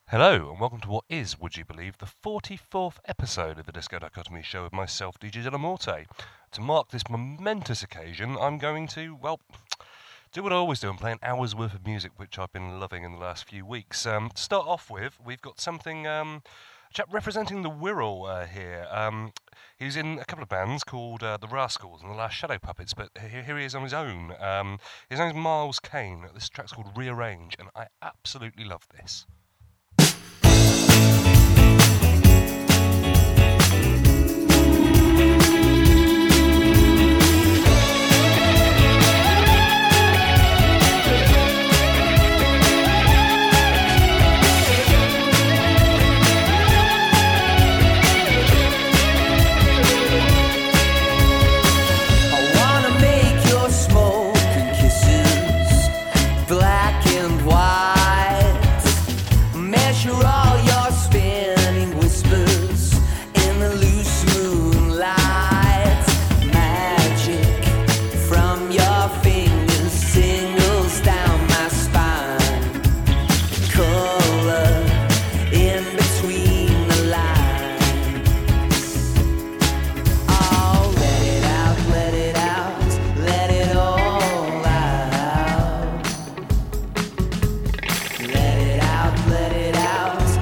Hello, and welcome to what is, would you believe, the 44th episode of the Disco Dichotomy show with myself, DJ Delamorte. To mark this momentous occasion, I'm going to, do what I always do and play an hour's worth of music, which I've been loving in the last few weeks. To start off with, we've got something, a chap representing the Wirral here. He's in a couple of bands called The Rascals and The Last Shadow Puppets, but here he is on his own. His name's Miles Kane. This track's called Rearrange, and I absolutely love this. Let it out,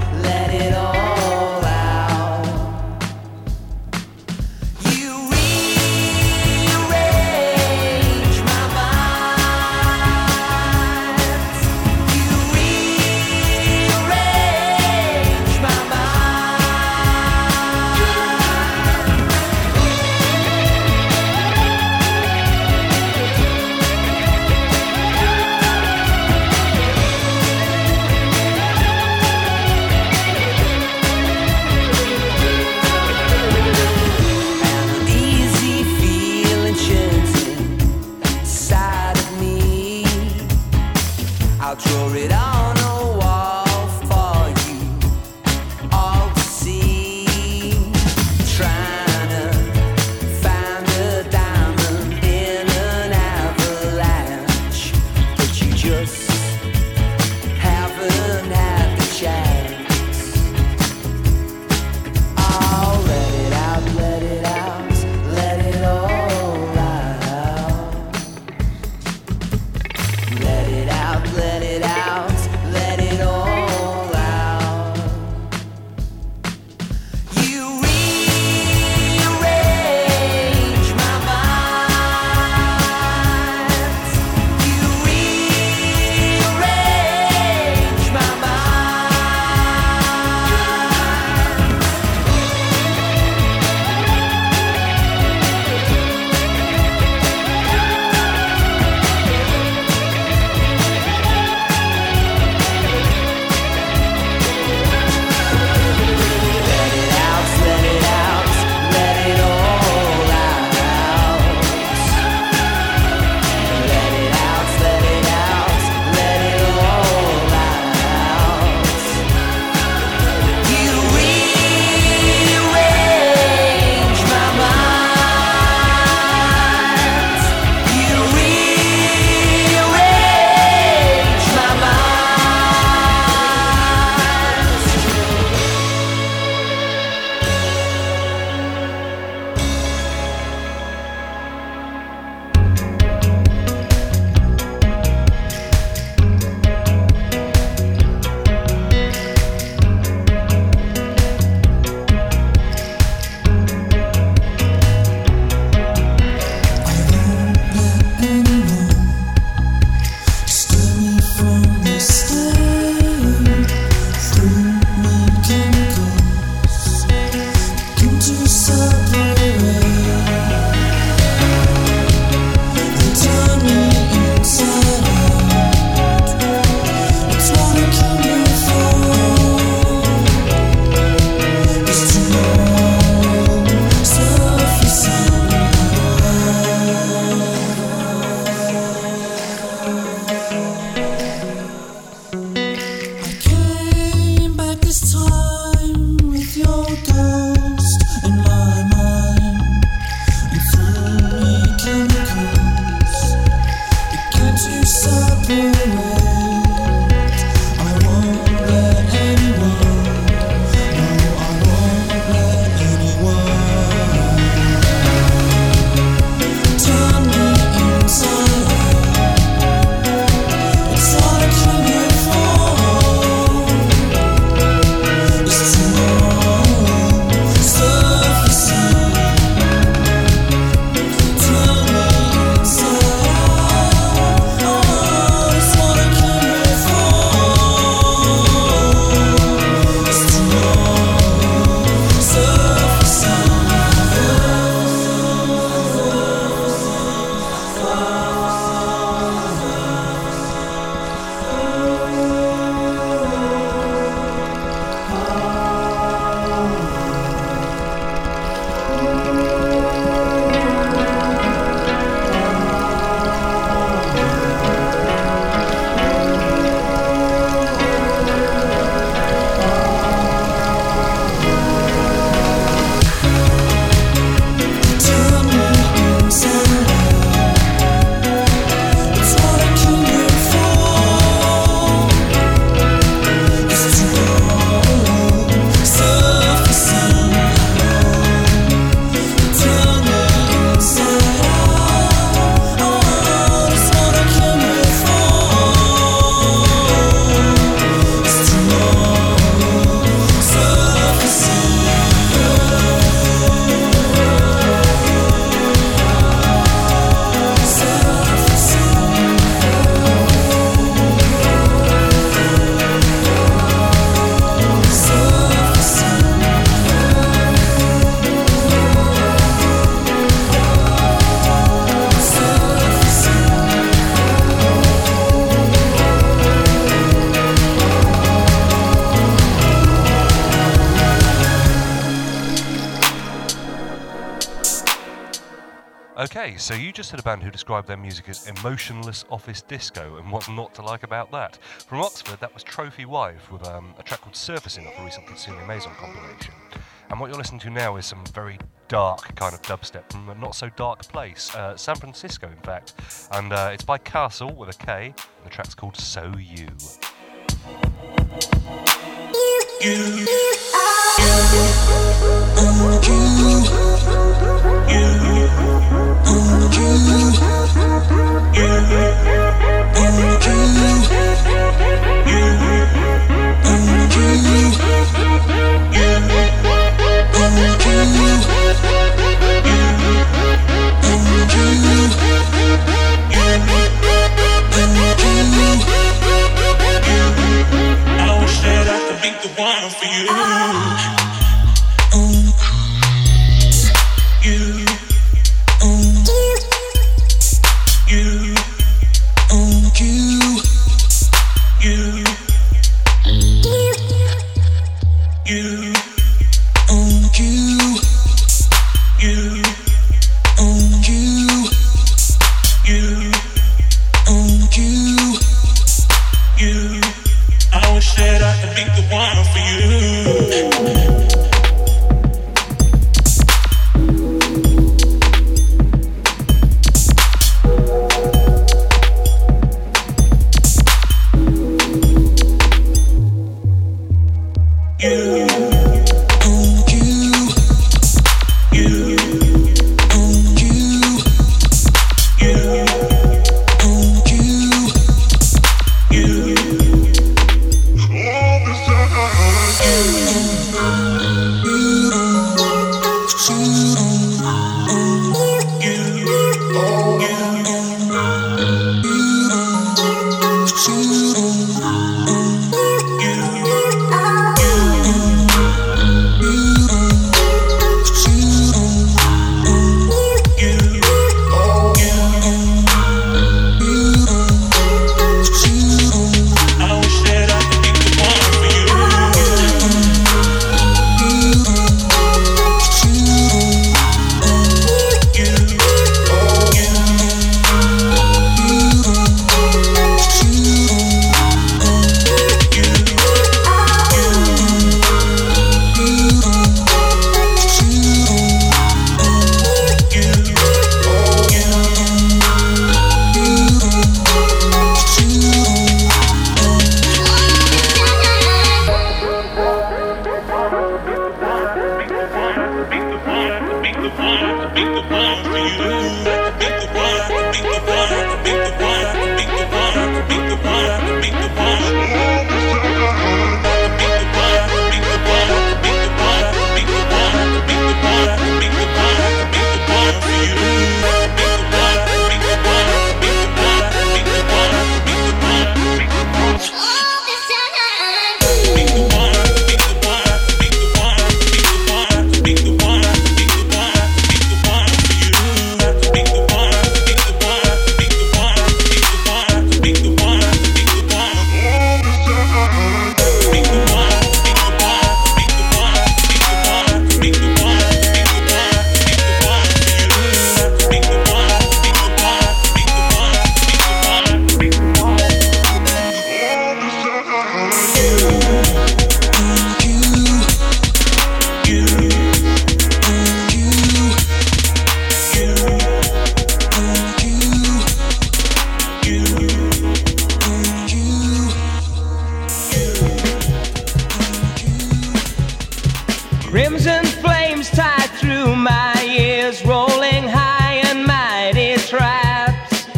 Okay, so you just heard a band who described their music as emotionless office disco, and what's not to like about that? From Oxford, that was Trophy Wife with a track called Surfacing off a recent Consuming Maison compilation. And what you're listening to now is some very dark kind of dubstep from a not so dark place, San Francisco in fact. And it's by Castle with a K, and the track's called So You. I wish that I could be the one for you. I wish that I could be the one for you. Crimson flames tie through my ears, rolling high and mighty traps.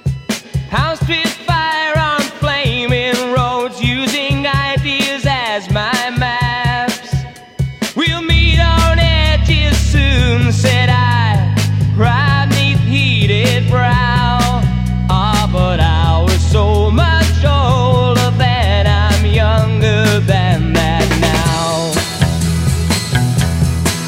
I'll spit fire on flaming roads, using ideas as my maps. We'll meet on edges soon, said I, right neath heated brow. Ah, but I was so much older then, I'm younger than that now.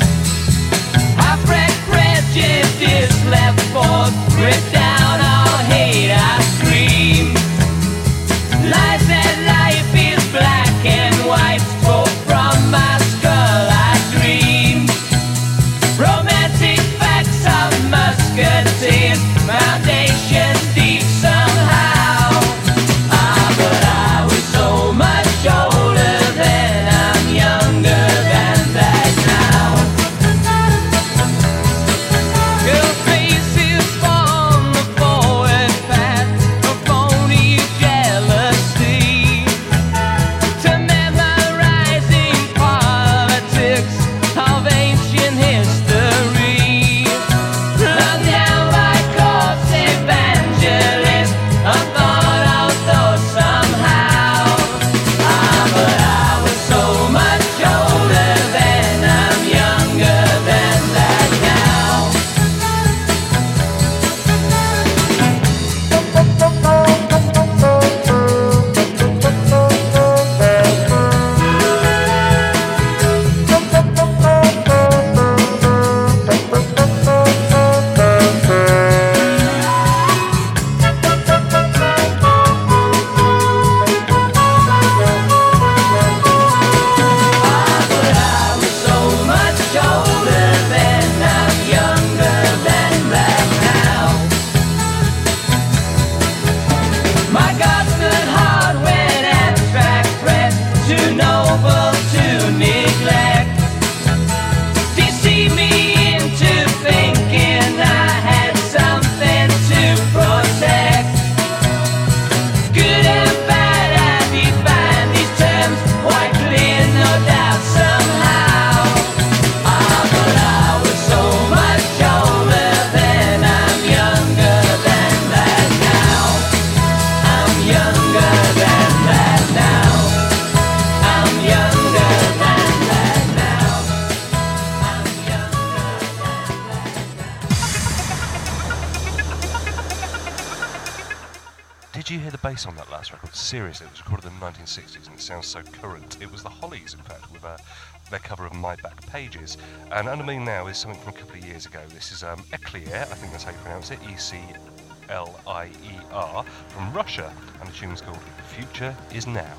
noble to neglect. Deceive me into thinking I had something to protect. Good and bad, I define these terms quite clear, no doubt somehow. But I was so much older then, I'm younger than that now. I'm younger than that now. I'm younger than that now. I'm younger than that now. Did you hear the bass on that last record? Seriously, it was recorded in the 1960s and it sounds so current. It was the Hollies, in fact, with their cover of My Back Pages. And under me now is something from a couple of years ago. This is Eclier, I think that's how you pronounce it, E-C-L-I-E-R, from Russia, and the tune's called Future Is Now.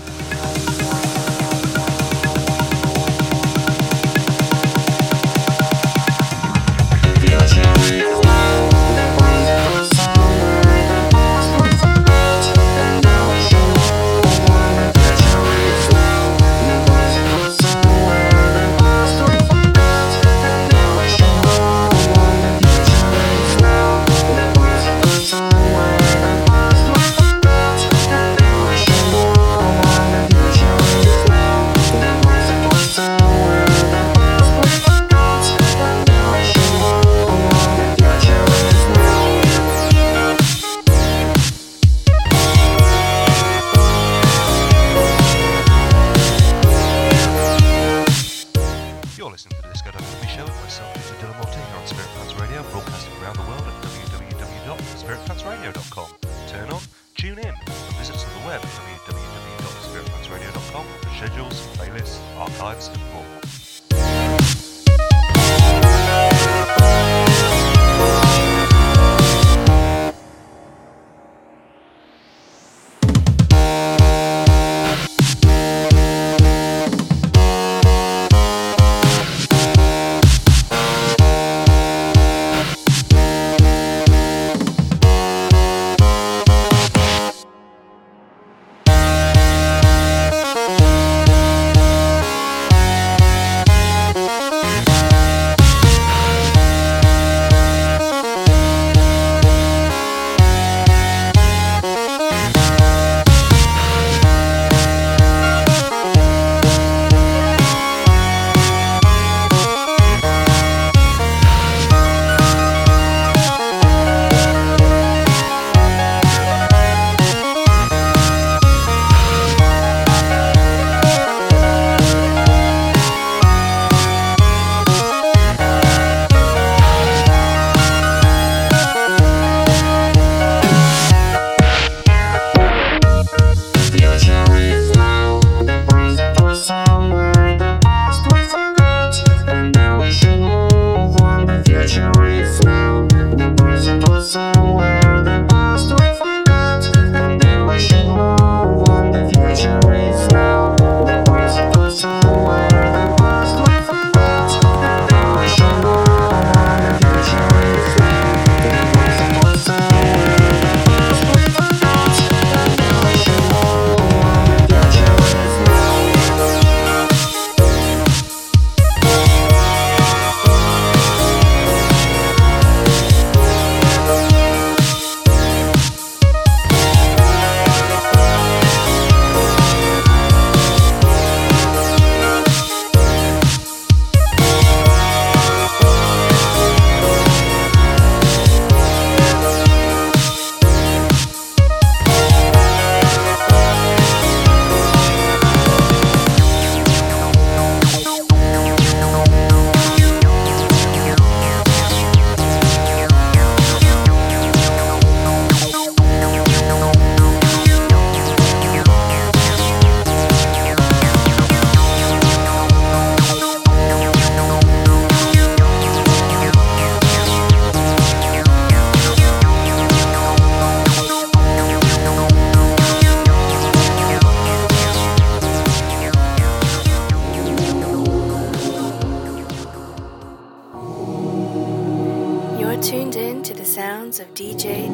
tuned in to the sounds of DJ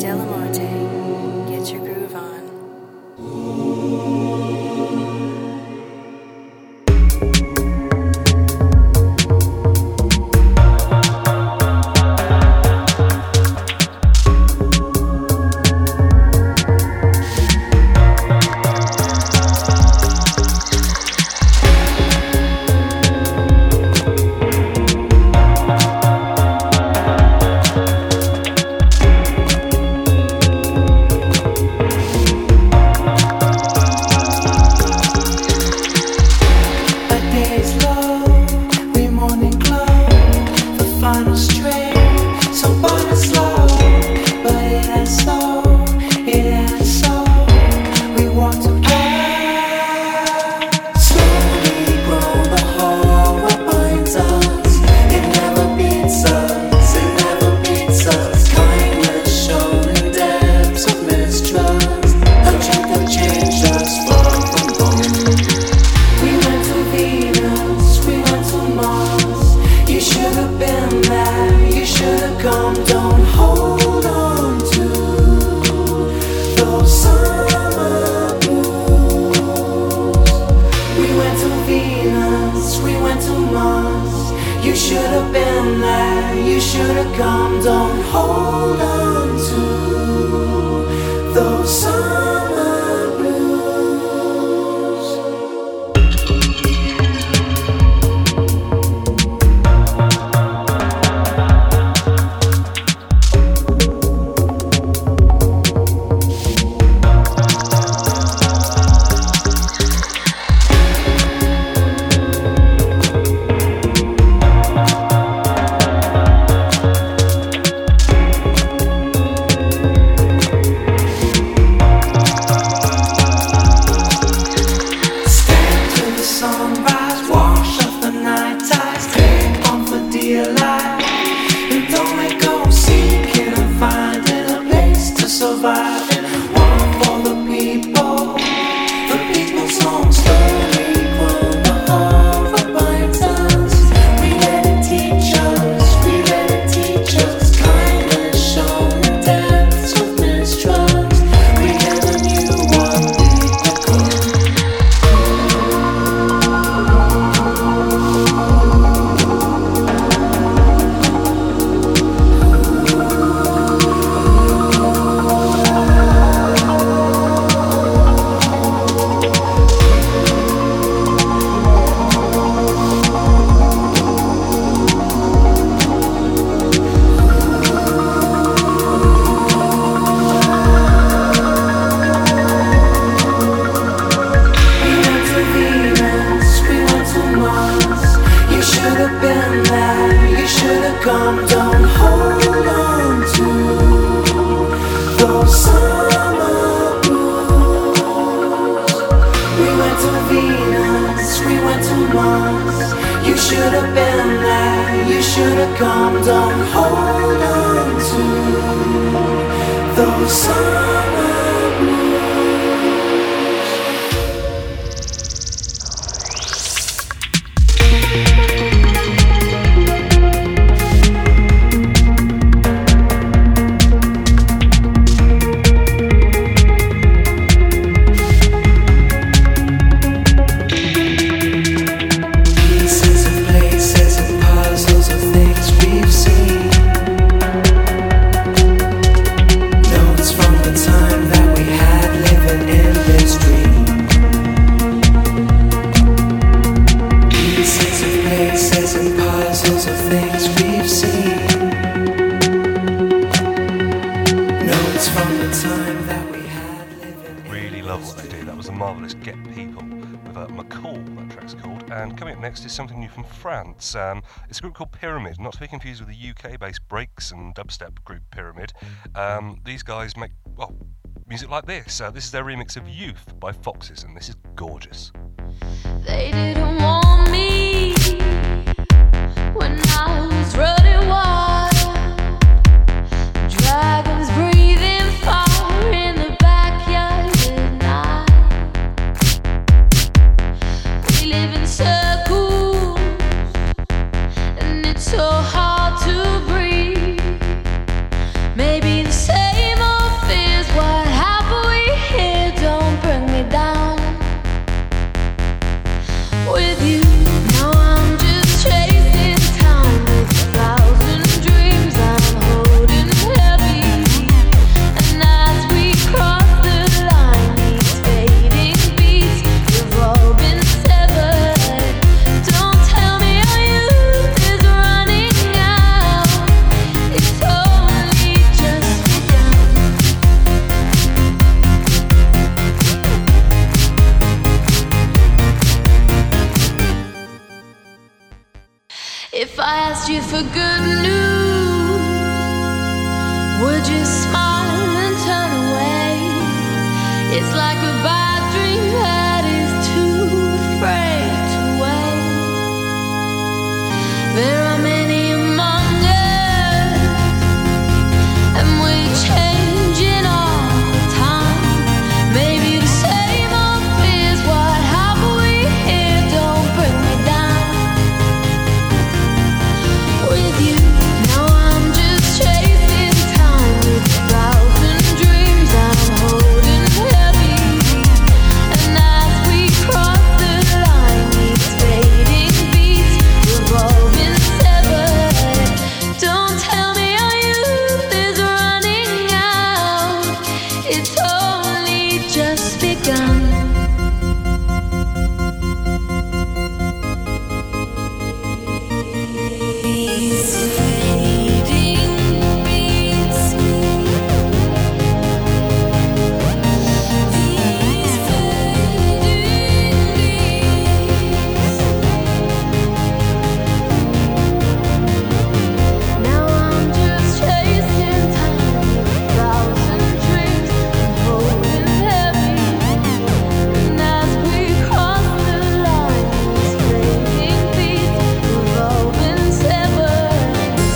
Delamonte. Get your groove on. Venus, we went to Mars. You should have been there, you should have come. Don't hold on to those summer blues. France. It's a group called Pyramid, not to be confused with the UK-based breaks and dubstep group Pyramid. These guys make, well, music like this. This is their remix of Youth by Foxes, and this is gorgeous. They didn't want me when I was running wild. Dragons breathing fire in the backyard at night. We live in circles, and it's so hard to breathe. Maybe the same old fears. What have we here? Don't bring me down. With you, now I'm just chasing time with 1,000 dreams I'm holding heavy. And as we cross the line, these fading beats, we've all been severed. Don't tell me our youth is running out. It's only just begun. If I asked you for good news, would you smile and turn away? It's like a bad dream that is too afraid to wake. There are many among us, and we're changing all the time. Maybe the same old fears. What have we here? Don't bring me down. With you, now I'm just chasing time with 1,000 dreams I'm holding heavy. Severed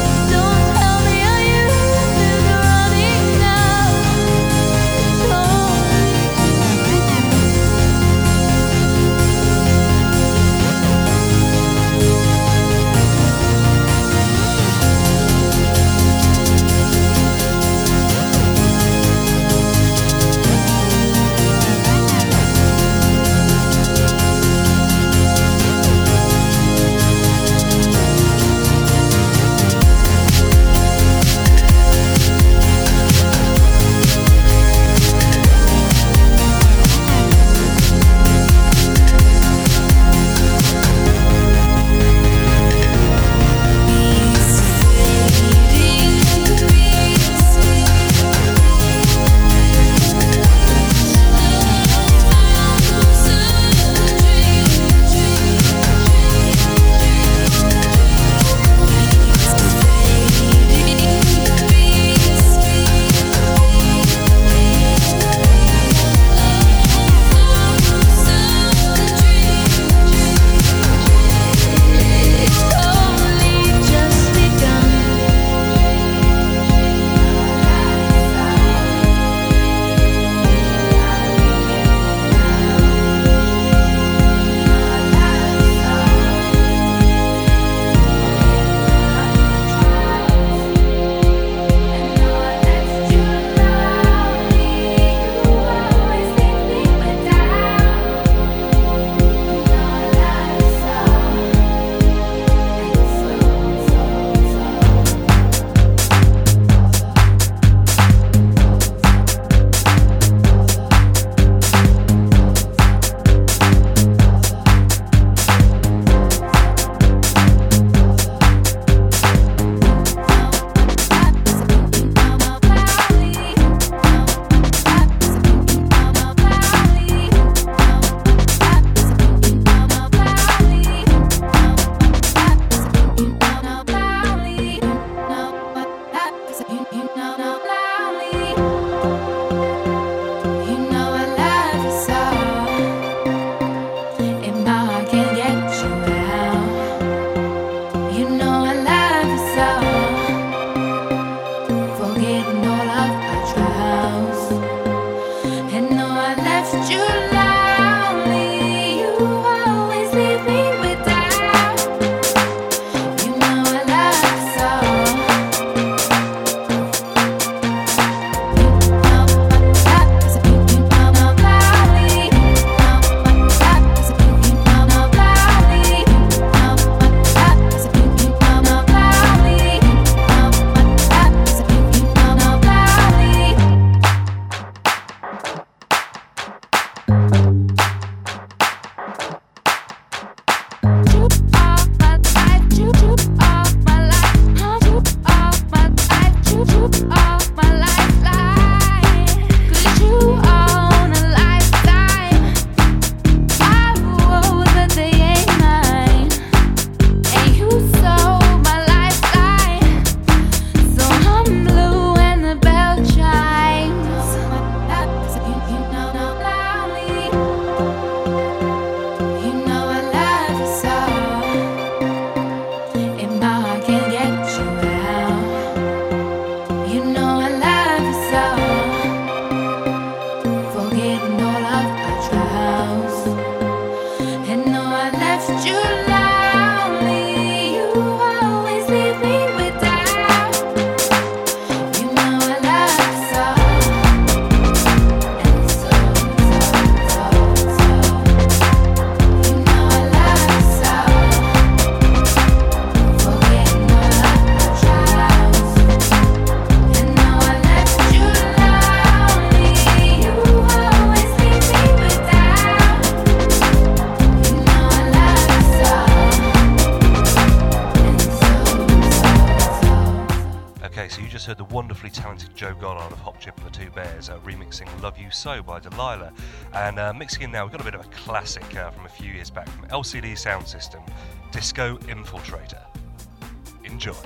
So you just heard the wonderfully talented Joe Goddard of Hop Chip and the Two Bears remixing Love You So by Delilah. And mixing in now, we've got a bit of a classic from a few years back from LCD Sound System, Disco Infiltrator. Enjoy.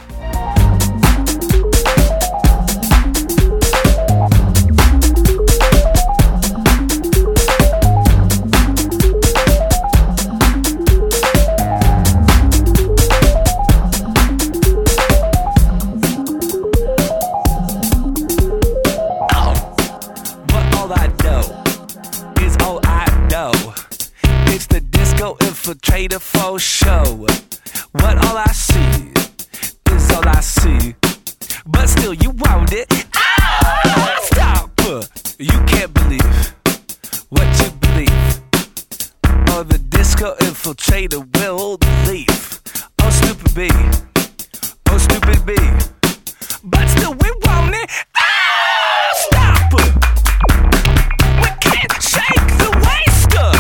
Infiltrator for show. What all I see is all I see. But still you want it. Ah, stop. You can't believe what you believe. Or the disco infiltrator will leave. Oh stupid B. Oh stupid B. But still we want it. Ah, stop. We can't shake the waster.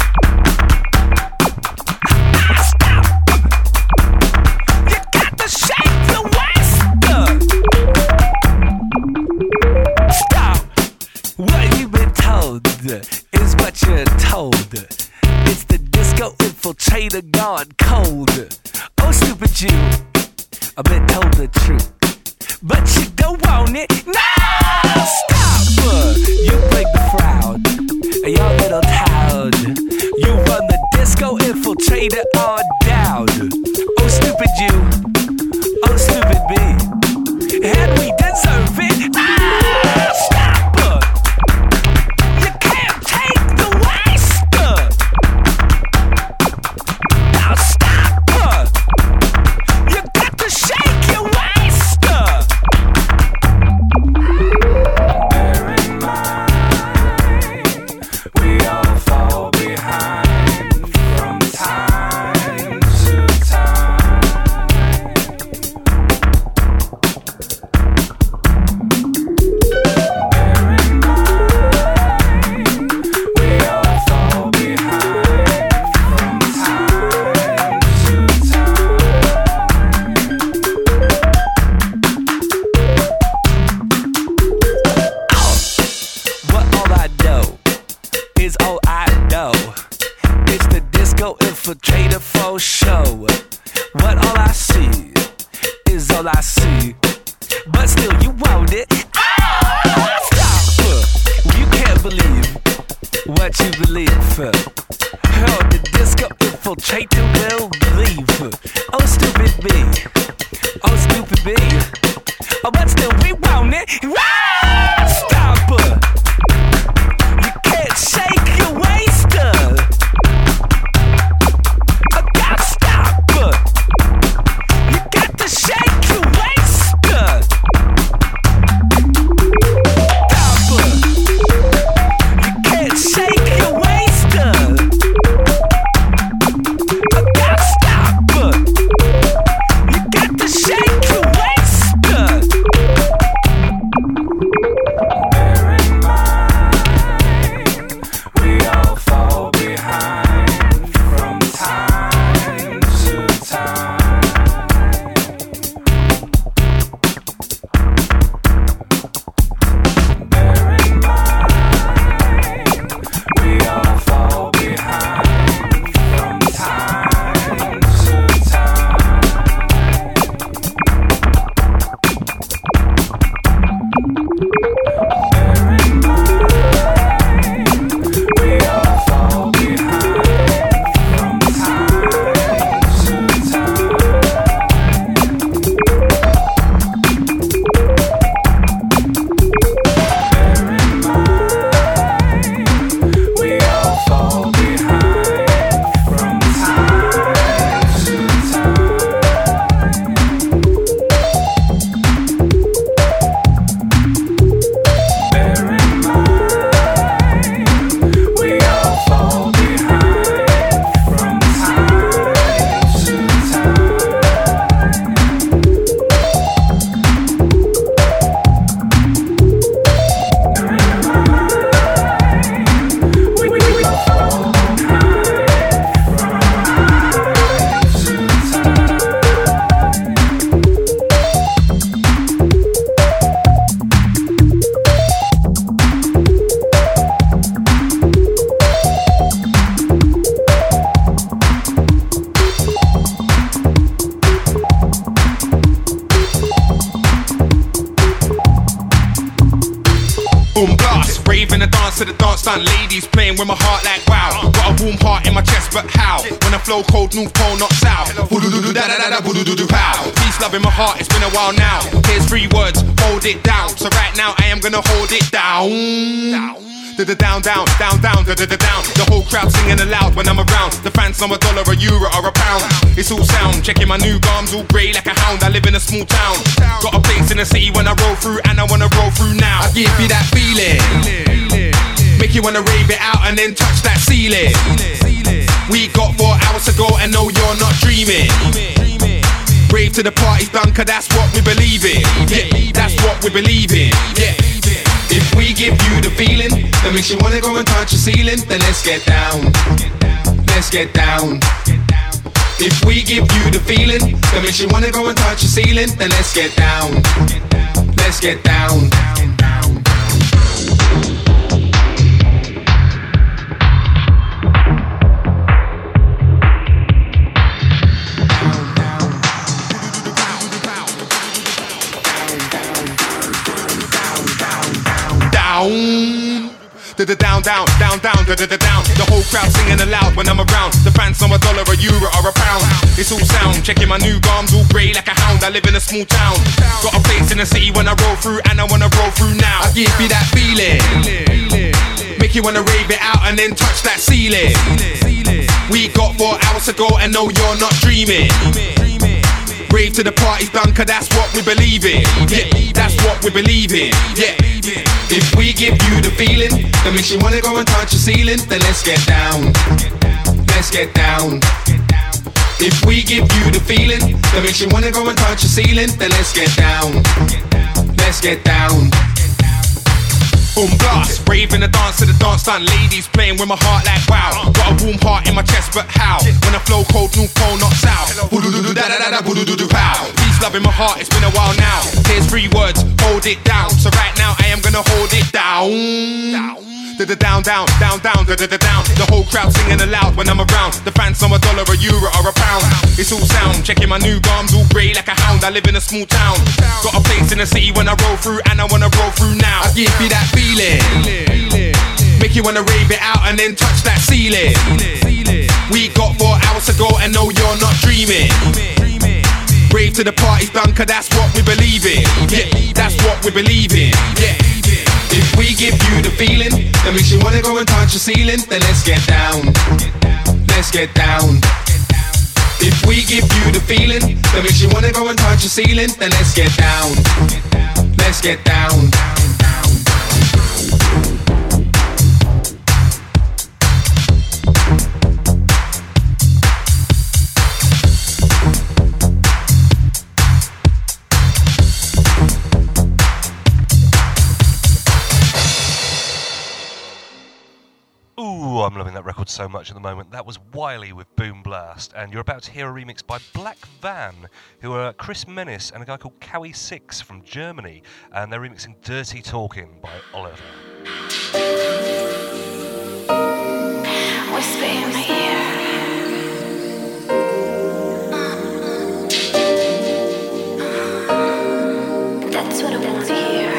What you've been told is what you're told. It's the disco infiltrator gone cold. Oh, stupid you, I've been told the truth, but you don't want it. No, stop! You break the crowd, your little town. You run the disco infiltrator on down. Oh, stupid you, oh, stupid me, and we deserve it. Ah, stop! Infiltrator for show. What all I see is all I see. But still you want it. Ah, stop. You can't believe what you believe. Oh, the disco infiltrator will leave. Oh, stupid B. Oh, stupid B. Oh, but still we want it. Ah, stop. You can't shake your waster. Shake your waster. You can't shake your waster. I gotta stop. You got to shake your waster. stunt ladies playing with my heart like wow. Got a warm heart in my chest, but how? When I flow cold, North Pole, not south. Peace, love in my heart, it's been a while now. Here's 3 words, hold it down. So right now I am gonna hold it down. Down, down, down, down, down. The whole crowd singing aloud when I'm around. The fans know $1, €1, or £1. It's all sound. Checking my new gums, all grey like a hound. I live in a small town. Got a place in the city when I roll through, and I wanna roll through now. I give you that feeling. Make you wanna rave it out and then touch that ceiling. We got 4 hours to go, and no, you're not dreaming. Rave to the party's done, cause that's what we believe in. Yeah, that's what we believe in. Yeah. If we give you the feeling that makes you wanna go and touch the ceiling, then let's get down. Let's get down. If we give you the feeling that makes you wanna go and touch the ceiling, then let's get down. Let's get down. Down, down, down, down, down. The whole crowd singing aloud when I'm around. The fans know $1, €1, or £1. It's all sound. Checking my new gums, all grey like a hound. I live in a small town. Got a place in the city when I roll through, and I wanna roll through now. I give you that feeling. Make you wanna rave it out and then touch that ceiling. We got 4 hours to go, and no, you're not dreaming. Rave to the party's done, cause that's what we believe in. Yeah, that's what we believe in. Yeah. If we give you the feeling that makes you wanna go and touch the ceiling, then let's get down. Let's get down. If we give you the feeling that makes you wanna go and touch the ceiling, then let's get down. Let's get down. Boom blast, rave in the dance to the dance stunt ladies playing with my heart like wow. Got a warm heart in my chest, but how? When I flow cold, North Pole, not south. Peace, love in my heart, it's been a while now. Here's 3 words, hold it down. So right now I am gonna hold it down. Down, down, down, down, down. The whole crowd singing aloud when I'm around. The fans know $1, €1, or £1. It's all sound. Checking my new gums, all grey like a hound. I live in a small town. Got a place in the city when I roll through, and I wanna roll through now. I give you that feeling. Make you wanna rave it out and then touch that ceiling. We got 4 hours to go, and no, you're not dreaming. Rave to the party's done, cause that's what we believe in. Yeah, that's what we believe in. Yeah. If we give you the feeling that makes you wanna go and touch the ceiling, then let's get down. Let's get down. If we give you the feeling that makes you wanna go and touch the ceiling, then let's get down. Let's get down. Ooh, I'm loving that record so much at the moment. That was Wiley with Boom Blast, and you're about to hear a remix by Black Van, who are Chris Menace and a guy called Cowie Six from Germany, and they're remixing Dirty Talking by Oliver. Whisper in my ear. That's what I want to hear.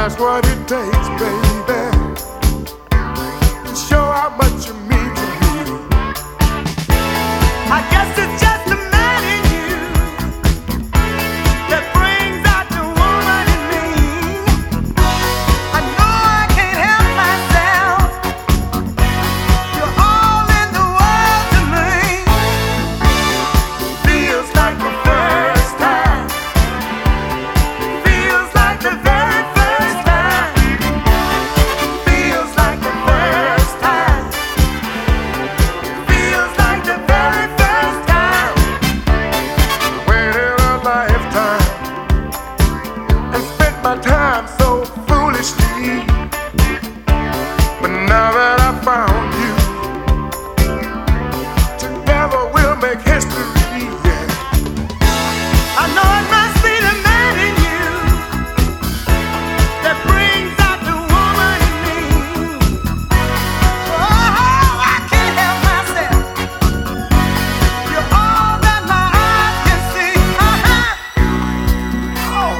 That's what it takes, baby, to show how much you mean to me. I guess it's just a man in you that brings out the woman in me. I know I can't help myself. You're all in the world to me. Feels like the first time. Feels like the very first time. Feels like the first time. Feels like the very first time. Waited a lifetime and spent my time so foolishly. But now that I found you, together we'll make history. Yeah. I know it must be the man in you that brings out the woman in me. Oh, I can't help myself. You're all that my eyes can see. Oh.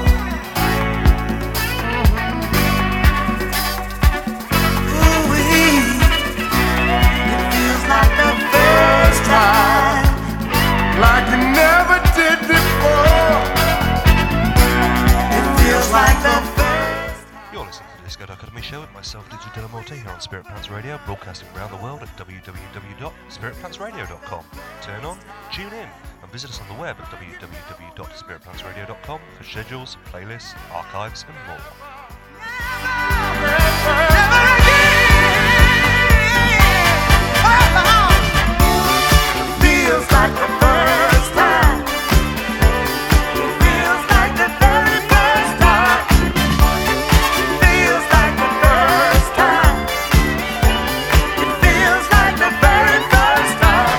Ooh-wee. It feels like the first time, like you never did before. It feels like the first. You're listening to the Disco Dichotomy Show with myself, DJ De La Morte, here on Spirit Plants Radio, broadcasting around the world at www.spiritplantsradio.com. Turn on, tune in, and visit us on the web at www.spiritplantsradio.com for schedules, playlists, archives, and more. Feels like the first time. Feels like the very first time. Feels like the first time. It feels like the very first time.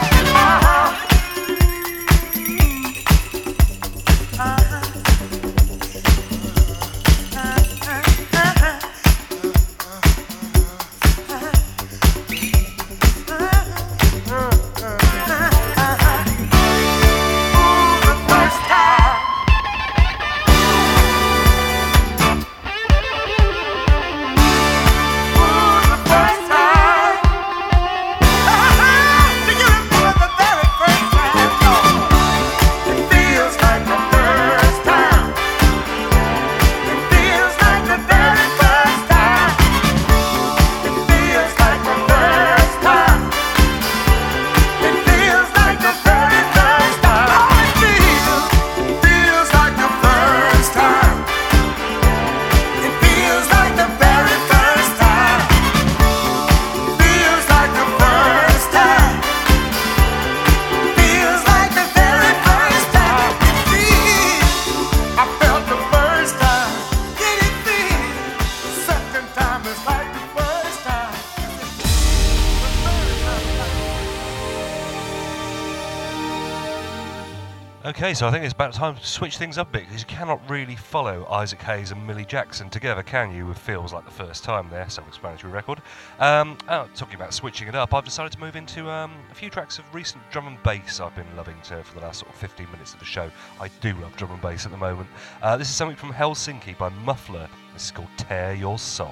Okay, so I think it's about time to switch things up a bit, because you cannot really follow Isaac Hayes and Millie Jackson together, can you, with Feels Like the First Time there, self-explanatory record. Talking about switching it up, I've decided to move into a few tracks of recent drum and bass I've been loving for the last sort of 15 minutes of the show. I do love drum and bass at the moment. This is something from Helsinki by Muffler. This is called Tear Your Soul.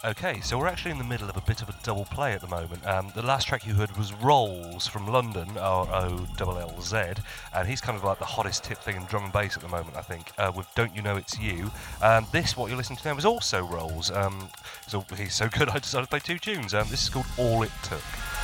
Okay, so we're actually in the middle of a bit of a double play at the moment. The last track you heard was Rolls from London, R-O-L-L-Z, and he's kind of like the hottest tip thing in drum and bass at the moment, I think, with Don't You Know It's You. This, what you're listening to now, is also Rolls. So he's so good I decided to play two tunes. This is called All It Took.